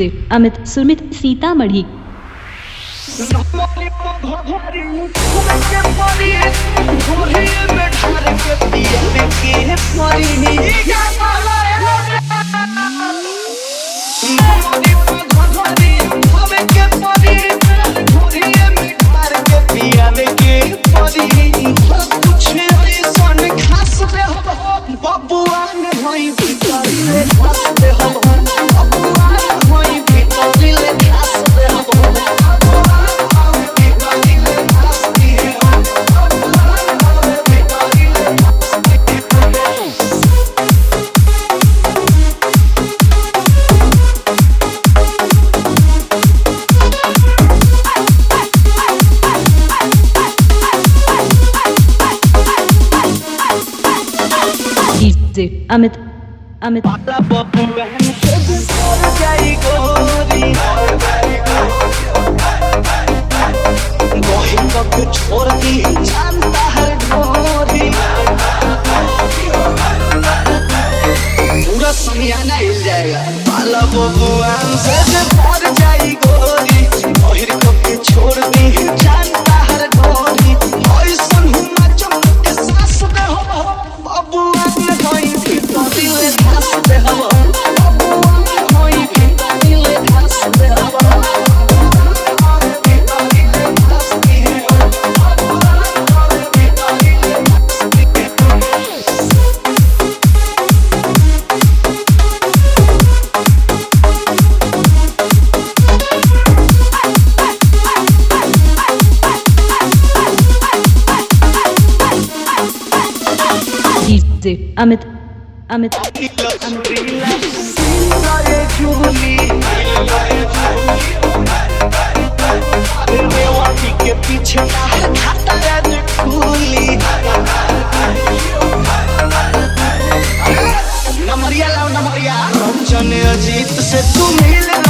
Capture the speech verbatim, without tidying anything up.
DJ Amit Sumit Sitamarhi. DJ Amit Amit छोड़ दी जानता हर ढोरी पूरा समियाना हिल जाएगा पाला बबुआन से भर जाई गोरी बहिर के छोड़ दी जानता हर ढोरी ऐसन हुआ चमक के सास में हो बबुआन होई भी दिले धास पे हो बबुआन होई भी दिले धास पे हो डीजे अमित अमित के पीछे नमरिया लाओ नमरिया रंजन अजीत से तू मिल